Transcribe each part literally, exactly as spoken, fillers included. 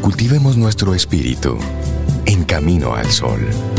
Cultivemos nuestro espíritu en camino al sol.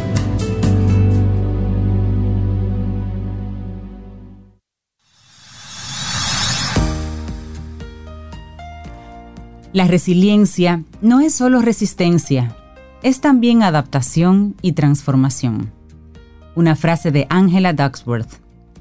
La resiliencia no es solo resistencia, es también adaptación y transformación. Una frase de Angela Duckworth.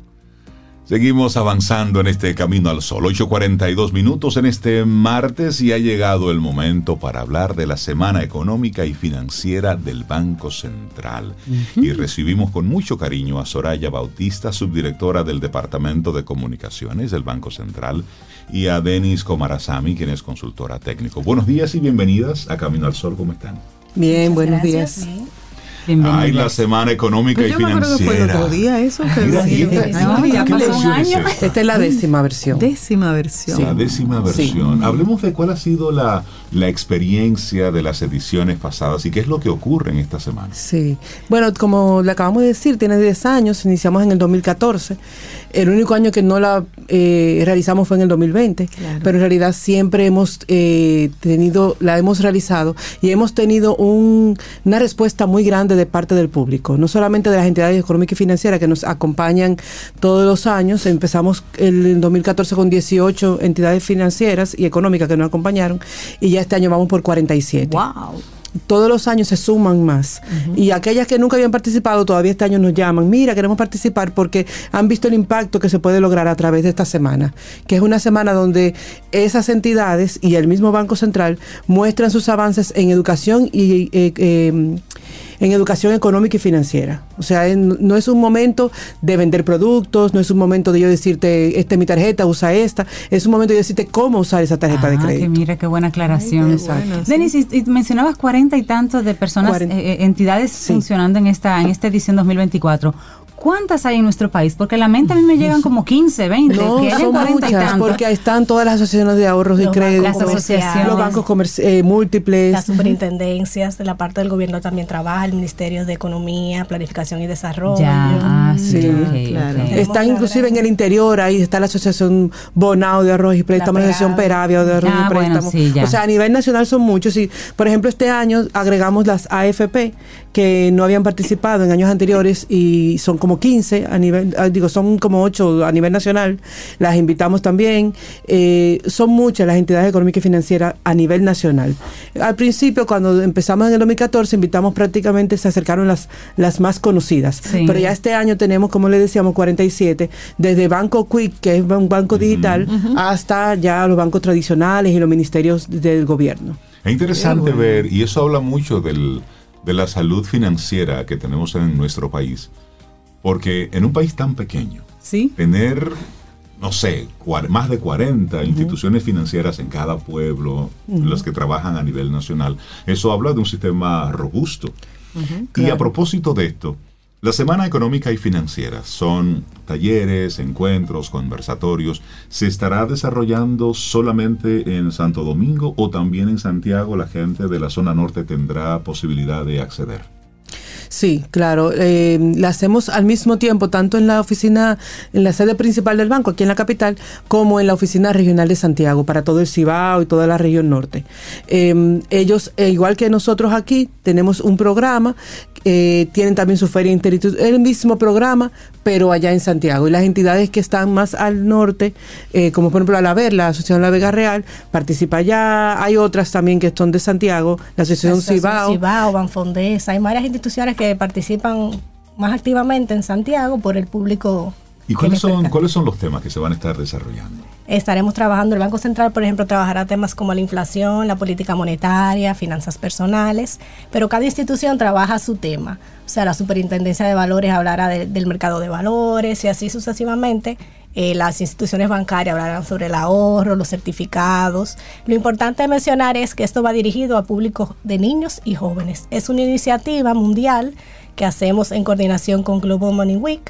Seguimos avanzando en este camino al sol. ocho cuarenta y dos minutos en este martes y ha llegado el momento para hablar de la Semana Económica y Financiera del Banco Central. Uh-huh. Y recibimos con mucho cariño a Soraya Bautista, subdirectora del Departamento de Comunicaciones del Banco Central, y a Denis Comarazami, quien es consultora técnico. Buenos días y bienvenidas a Camino al Sol. ¿Cómo están? Bien, buenos gracias. días. Bien. Ay, la Semana Económica pues y Financiera. Yo me acuerdo que fue el otro día eso. Mira, sí, no, ya pasó un año. Es esta es la décima versión. Décima versión. Sí. La décima versión. Sí. Hablemos de cuál ha sido la, la experiencia de las ediciones pasadas y qué es lo que ocurre en esta semana. Sí. Bueno, como le acabamos de decir, tiene diez años, iniciamos en el dos mil catorce. El único año que no la eh, realizamos fue en el dos mil veinte, claro. Pero en realidad siempre hemos eh, tenido, la hemos realizado y hemos tenido un, una respuesta muy grande de parte del público, no solamente de las entidades económicas y financieras que nos acompañan todos los años. Empezamos el dos mil catorce con dieciocho entidades financieras y económicas que nos acompañaron y ya este año vamos por cuarenta y siete. ¡Wow! Todos los años se suman más. Uh-huh. Y aquellas que nunca habían participado, todavía este año nos llaman. Mira, queremos participar porque han visto el impacto que se puede lograr a través de esta semana, que es una semana donde esas entidades y el mismo Banco Central muestran sus avances en educación y eh, eh, en educación económica y financiera. O sea, en, no es un momento de vender productos, no es un momento de yo decirte, esta es mi tarjeta, usa esta. Es un momento de decirte cómo usar esa tarjeta ah, de crédito. Que mira, qué buena aclaración. Ay, qué bueno, sí. Denis, y, y mencionabas cuarenta y tantos de personas, cuarenta, eh, entidades sí. funcionando en esta, en esta edición dos mil veinticuatro. ¿Cuántas hay en nuestro país? Porque a la mente a mí me llegan como quince, veinte. No, que son muchas, y tantos. Porque están todas las asociaciones de ahorros y créditos, las asociaciones, los bancos comerci- eh, múltiples. Las superintendencias de la parte del gobierno también trabaja, el Ministerio de Economía, Planificación y Desarrollo. Ya, ah, sí, sí okay, claro. Okay. Están inclusive en el interior, ahí está la Asociación Bonao de Arroz y Préstamos, la Asociación Peravia de Arroz ah, y Préstamos. Bueno, sí, o sea, a nivel nacional son muchos. Y, por ejemplo, este año agregamos las A F P, que no habían participado en años anteriores y son como quince a nivel Nivel, digo, son como ocho a nivel nacional, las invitamos también. Eh, son muchas las entidades económicas y financieras a nivel nacional. Al principio, cuando empezamos en el dos mil catorce, invitamos prácticamente, se acercaron las, las más conocidas. Sí. Pero ya este año tenemos, como le decíamos, cuarenta y siete, desde Banco Quick, que es un banco digital, uh-huh. hasta ya los bancos tradicionales y los ministerios del gobierno. Es interesante bueno. ver, y eso habla mucho del, de la salud financiera que tenemos en nuestro país. Porque en un país tan pequeño, ¿sí? tener, no sé, cuar- más de cuarenta uh-huh. instituciones financieras en cada pueblo, uh-huh. las que trabajan a nivel nacional, eso habla de un sistema robusto. Uh-huh, claro. Y a propósito de esto, la Semana Económica y Financiera son talleres, encuentros, conversatorios. ¿Se estará desarrollando solamente en Santo Domingo o también en Santiago la gente de la zona norte tendrá posibilidad de acceder? Sí, claro. Eh, la hacemos al mismo tiempo, tanto en la oficina, en la sede principal del banco, aquí en la capital, como en la oficina regional de Santiago, para todo el Cibao y toda la región norte. Eh, ellos, eh, igual que nosotros aquí, tenemos un programa, eh, tienen también su feria interinstitucional, el mismo programa, pero allá en Santiago. Y las entidades que están más al norte, eh, como por ejemplo Alaver, la Asociación La Vega Real, participa allá. Hay otras también que son de Santiago, la Asociación Cibao. Cibao, Banfondesa, hay varias instituciones que participan más activamente en Santiago por el público. ¿Y cuáles son, cuáles son los temas que se van a estar desarrollando? Estaremos trabajando, el Banco Central, por ejemplo, trabajará temas como la inflación, la política monetaria, finanzas personales, pero cada institución trabaja su tema. O sea, la Superintendencia de Valores hablará de, del mercado de valores y así sucesivamente. Eh, las instituciones bancarias hablarán sobre el ahorro, los certificados. Lo importante de mencionar es que esto va dirigido a público de niños y jóvenes. Es una iniciativa mundial que hacemos en coordinación con Global Money Week.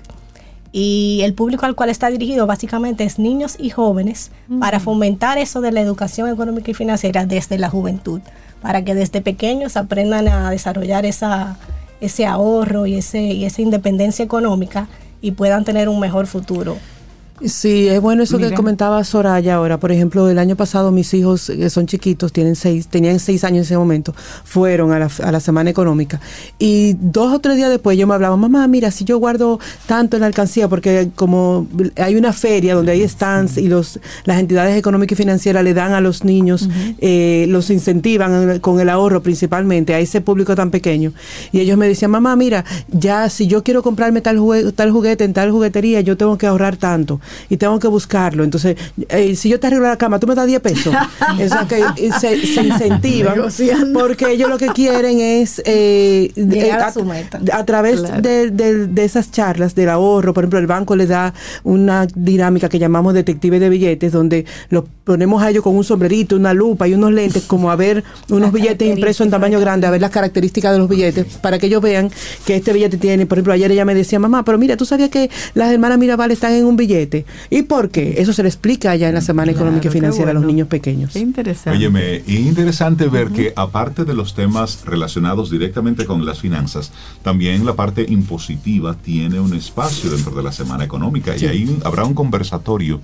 Y el público al cual está dirigido básicamente es niños y jóvenes uh-huh. para fomentar eso de la educación económica y financiera desde la juventud, para que desde pequeños aprendan a desarrollar esa, ese ahorro y, ese, y esa independencia económica y puedan tener un mejor futuro. Sí, es bueno eso Mira. que comentaba Soraya ahora. Por ejemplo, el año pasado mis hijos, que son chiquitos, tienen seis, tenían seis años en ese momento, fueron a la, a la Semana Económica. Y dos o tres días después yo me hablaba, mamá, mira, si yo guardo tanto en la alcancía, porque como hay una feria donde hay stands sí. y los las entidades económicas y financieras le dan a los niños, uh-huh. eh, los incentivan con el ahorro principalmente, a ese público tan pequeño. Y ellos me decían, mamá, mira, ya si yo quiero comprarme tal juguete, tal juguete en tal juguetería, yo tengo que ahorrar tanto. Y tengo que buscarlo. Entonces, eh, si yo te arreglo la cama, tú me das diez pesos. O sea, que se, se incentivan. Porque ellos lo que quieren es eh, eh, a, a través claro. de, de, de esas charlas del ahorro. Por ejemplo, el banco les da una dinámica que llamamos detective de billetes, donde los ponemos a ellos con un sombrerito, una lupa y unos lentes, como a ver unos billetes impresos en tamaño grande, a ver las características de los billetes, para que ellos vean que este billete tiene. Por ejemplo, ayer ella me decía, mamá, pero mira, ¿tú sabías que las hermanas Mirabal están en un billete? ¿Y por qué? Eso se le explica allá en la Semana claro, Económica y Financiera bueno. a los niños pequeños. Qué interesante. Óyeme, interesante ver uh-huh. que aparte de los temas relacionados directamente con las finanzas, también la parte impositiva tiene un espacio dentro de la Semana Económica sí. y ahí habrá un conversatorio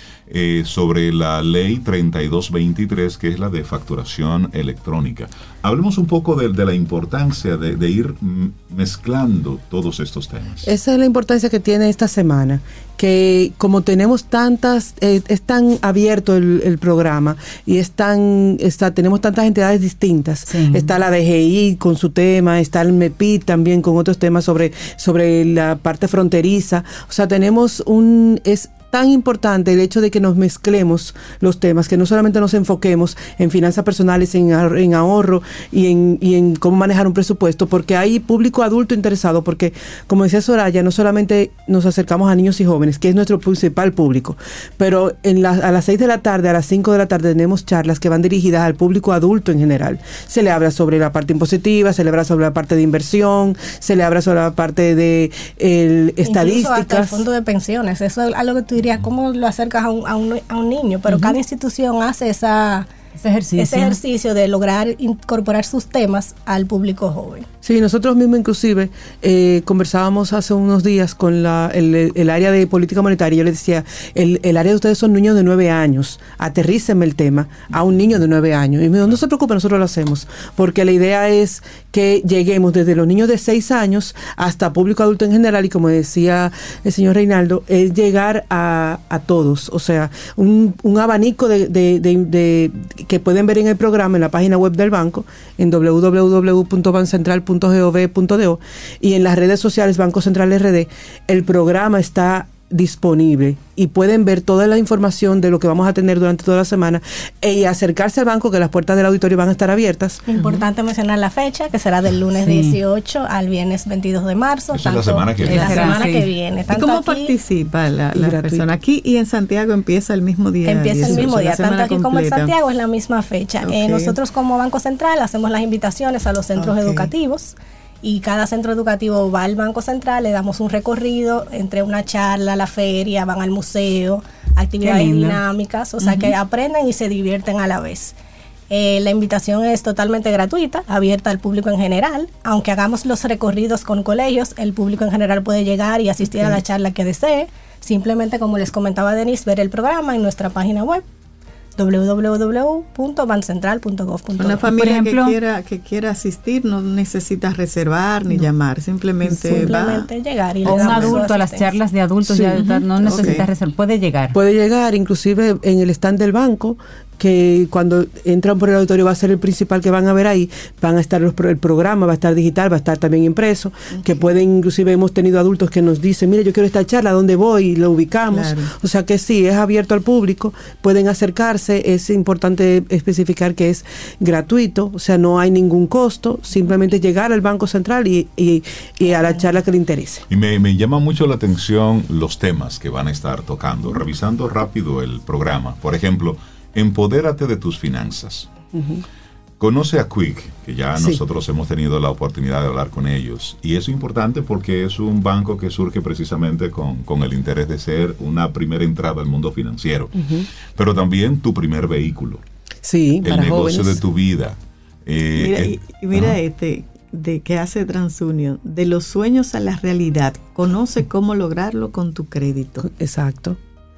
Eh, sobre la ley treinta y dos veintitrés, que es la de facturación electrónica. Hablemos un poco de, de la importancia de, de ir mezclando todos estos temas. Esa es la importancia que tiene esta semana, que como tenemos tantas, eh, es tan abierto el, el programa y es tan, está, tenemos tantas entidades distintas. Sí. Está la D G I con su tema, está el MEPID también con otros temas sobre, sobre la parte fronteriza. O sea, tenemos un... es tan importante el hecho de que nos mezclemos los temas, que no solamente nos enfoquemos en finanzas personales, en, en ahorro y en, y en cómo manejar un presupuesto, porque hay público adulto interesado, porque como decía Soraya, no solamente nos acercamos a niños y jóvenes, que es nuestro principal público, pero en la, a las seis de la tarde, a las cinco de la tarde tenemos charlas que van dirigidas al público adulto en general. Se le habla sobre la parte impositiva, se le habla sobre la parte de inversión, se le habla sobre la parte de el, estadísticas. Incluso hasta el fondo de pensiones, eso es algo que tú diría, ¿cómo lo acercas a un, a un, a un niño? Pero uh-huh. cada institución hace esa, ese, ejercicio. ese ejercicio de lograr incorporar sus temas al público joven. Sí, nosotros mismos inclusive eh, conversábamos hace unos días con la, el, el área de política monetaria. Yo les decía, el, el área de ustedes son niños de nueve años, aterrícenme el tema a un niño de nueve años. Y me dijo, no se preocupe, nosotros lo hacemos, porque la idea es que lleguemos desde los niños de seis años hasta público adulto en general, y como decía el señor Reinaldo, es llegar a, a todos, o sea, un, un abanico de, de, de, de que pueden ver en el programa, en la página web del banco, en doble u doble u doble u punto bancentral punto gov punto do, y en las redes sociales Banco Central R D. El programa está disponible y pueden ver toda la información de lo que vamos a tener durante toda la semana y acercarse al banco, que las puertas del auditorio van a estar abiertas. Importante uh-huh. mencionar la fecha, que será del lunes sí. dieciocho al viernes veintidós de marzo. Esa tanto, es la semana que viene. La semana sí. que viene. ¿Y cómo aquí, participa la, la persona? Aquí y en Santiago empieza el mismo día. Empieza el mismo día, tanto aquí completa. como en Santiago es la misma fecha. Okay. Eh, nosotros como Banco Central hacemos las invitaciones a los centros okay. educativos. Y cada centro educativo va al Banco Central, le damos un recorrido entre una charla, la feria, van al museo, actividades dinámicas, o sea uh-huh. que aprenden y se divierten a la vez. Eh, la invitación es totalmente gratuita, abierta al público en general. Aunque hagamos los recorridos con colegios, el público en general puede llegar y asistir okay. a la charla que desee. Simplemente, como les comentaba Denise, ver el programa en nuestra página web doble u doble u doble u punto bancentral punto gov punto do. Una familia ejemplo, que quiera que quiera asistir no necesita reservar ni no. llamar, simplemente, simplemente va. llegar y o un adulto a las charlas de adultos sí. ya no necesita okay. reservar, puede llegar. Puede llegar, inclusive en el stand del banco, que cuando entran por el auditorio va a ser el principal que van a ver ahí, van a estar los, el programa, va a estar digital, va a estar también impreso, okay. que pueden, inclusive hemos tenido adultos que nos dicen, mire, yo quiero esta charla, ¿dónde voy? Y lo ubicamos, claro. o sea que sí, es abierto al público, pueden acercarse, es importante especificar que es gratuito, o sea, no hay ningún costo, simplemente llegar al Banco Central y, y, y a la charla que le interese. Y me, me llama mucho la atención los temas que van a estar tocando, revisando rápido el programa, por ejemplo, empodérate de tus finanzas. Uh-huh. Conoce a Quick, que ya sí. nosotros hemos tenido la oportunidad de hablar con ellos. Y eso es importante porque es un banco que surge precisamente con, con el interés de ser una primera entrada al mundo financiero. Uh-huh. Pero también tu primer vehículo. Sí, el para negocio jóvenes. de tu vida. Eh, mira, el, y, y mira uh-huh. este, de que hace TransUnion, de los sueños a la realidad. Conoce cómo lograrlo con tu crédito. Exacto.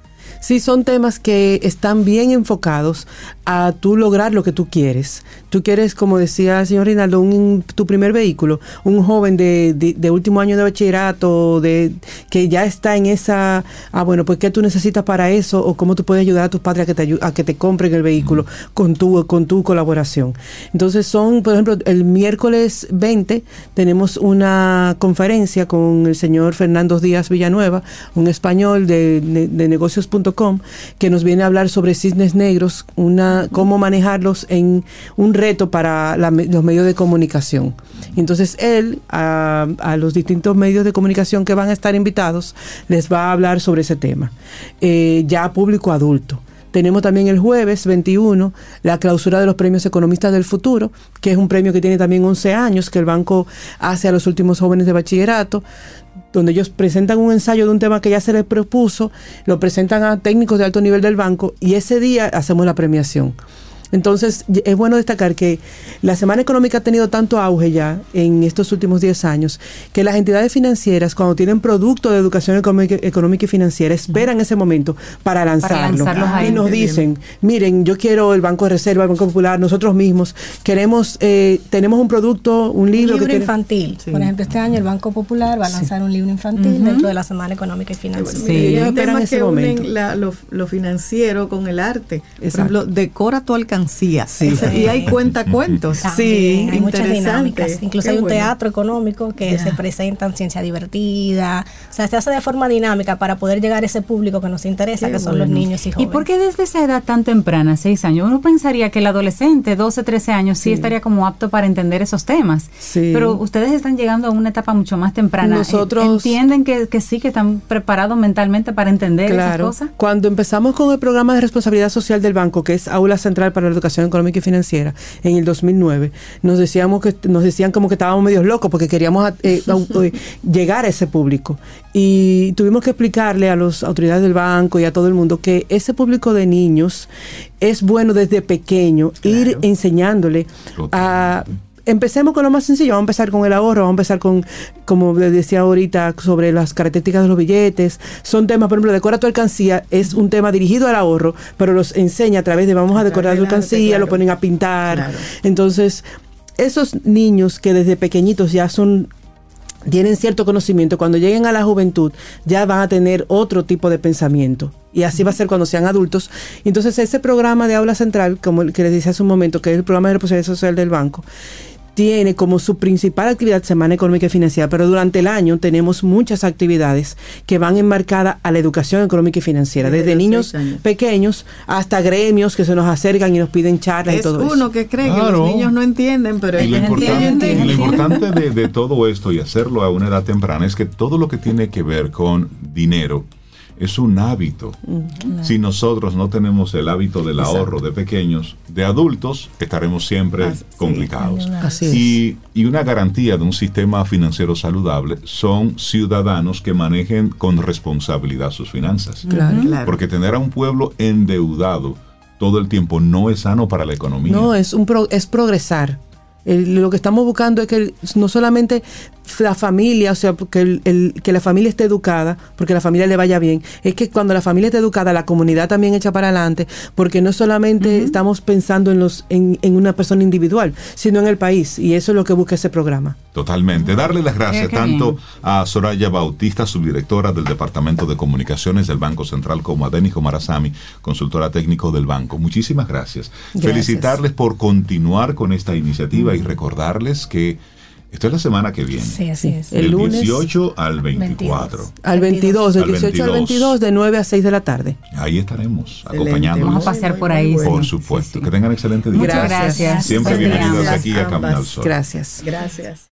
Sí, son temas que están bien enfocados a tú lograr lo que tú quieres. Tú quieres, como decía el señor Rinaldo, un, tu primer vehículo, un joven de, de, de último año de bachillerato, de que ya está en esa, ah, bueno, pues ¿qué tú necesitas para eso? O cómo tú puedes ayudar a tus padres a que te, a que te compren el vehículo con tu, con tu colaboración. Entonces son, por ejemplo, el miércoles veinte tenemos una conferencia con el señor Fernando Díaz Villanueva, un español de, de, de negocios punto com, que nos viene a hablar sobre cisnes negros, una cómo manejarlos en un reto para la, los medios de comunicación. Entonces él, a, a los distintos medios de comunicación que van a estar invitados, les va a hablar sobre ese tema, eh, ya a público adulto. Tenemos también el jueves veintiuno la clausura de los premios Economistas del Futuro, que es un premio que tiene también once años, que el banco hace a los últimos jóvenes de bachillerato, donde ellos presentan un ensayo de un tema que ya se les propuso, lo presentan a técnicos de alto nivel del banco y ese día hacemos la premiación. Entonces, es bueno destacar que la Semana Económica ha tenido tanto auge ya en estos últimos diez años que las entidades financieras, cuando tienen producto de educación económica, económica y financiera, esperan ese momento para lanzarlo. Para ahí. Y nos dicen, miren, yo quiero el Banco de Reserva, el Banco Popular, nosotros mismos queremos, eh, tenemos un producto, un libro. Un libro que infantil. Sí. Por ejemplo, este año el Banco Popular va a lanzar sí. un libro infantil uh-huh. dentro de la Semana Económica y Financiera. Sí, sí. Ellos esperan ese que momento. Unen la, lo, lo financiero con el arte. Exacto. Por ejemplo, decora tu alcance. Sí. Y hay cuentacuentos. Sí, hay muchas dinámicas. Incluso Qué hay un bueno. teatro económico que yeah. se presentan ciencia divertida. O sea, se hace de forma dinámica para poder llegar a ese público que nos interesa, Qué que son bueno. los niños y jóvenes. ¿Y por qué desde esa edad tan temprana, seis años? Uno pensaría que el adolescente, doce, trece años, sí, sí estaría como apto para entender esos temas. Sí. Pero ustedes están llegando a una etapa mucho más temprana. Nosotros ¿Entienden que, que sí, que están preparados mentalmente para entender claro. esas cosas? Cuando empezamos con el programa de responsabilidad social del banco, que es Aula Central para la Educación Económica y Financiera, en el dos mil nueve, nos decíamos que nos decían como que estábamos medios locos porque queríamos eh, eh, llegar a ese público, y tuvimos que explicarle a las autoridades del banco y a todo el mundo que ese público de niños es bueno desde pequeño claro. ir enseñándole a... Empecemos con lo más sencillo, vamos a empezar con el ahorro, vamos a empezar con, como les decía ahorita, sobre las características de los billetes. Son temas, por ejemplo, decora tu alcancía, es un tema dirigido al ahorro, pero los enseña a través de vamos a decorar tu alcancía, claro. lo ponen a pintar. Claro. Entonces, esos niños que desde pequeñitos ya son... tienen cierto conocimiento, cuando lleguen a la juventud ya van a tener otro tipo de pensamiento, y así va a ser cuando sean adultos. Entonces ese programa de Aula Central, como el que les decía hace un momento, que es el programa de responsabilidad social del banco, tiene como su principal actividad Semana Económica y Financiera, pero durante el año tenemos muchas actividades que van enmarcadas a la educación económica y financiera, desde, desde niños pequeños hasta gremios que se nos acercan y nos piden charlas y todo eso. Es uno que cree claro. que los niños no entienden, pero y lo importante, y lo importante de, de todo esto y hacerlo a una edad temprana es que todo lo que tiene que ver con dinero es un hábito. Uh-huh. Si nosotros no tenemos el hábito del Exacto. ahorro de pequeños, de adultos estaremos siempre Así, complicados. Así y, y una garantía de un sistema financiero saludable son ciudadanos que manejen con responsabilidad sus finanzas. Claro, claro. Porque tener a un pueblo endeudado todo el tiempo no es sano para la economía. No, es, un pro, es progresar. El, lo que estamos buscando es que el, no solamente la familia, o sea, que, el, el, que la familia esté educada, porque la familia le vaya bien, es que cuando la familia esté educada, la comunidad también echa para adelante, porque no solamente uh-huh. estamos pensando en, los, en, en una persona individual, sino en el país, y eso es lo que busca ese programa. Totalmente. Darle las gracias qué, qué tanto bien. a Soraya Bautista, subdirectora del Departamento de Comunicaciones del Banco Central, como a Denis Comarazami, consultora técnico del banco. Muchísimas gracias. gracias. Felicitarles por continuar con esta iniciativa uh-huh. y recordarles que esto es la semana que viene. Sí, así es. El, el lunes, dieciocho al veinticuatro. veintidós. Al veintidós, del dieciocho al veintidós, de nueve a seis de la tarde. Ahí estaremos, acompañándonos. Vamos a pasear por ahí. Por supuesto. Sí, sí. Que tengan excelente día. Muchas gracias. Siempre bienvenidos aquí a Caminar al Sol. Gracias. Gracias.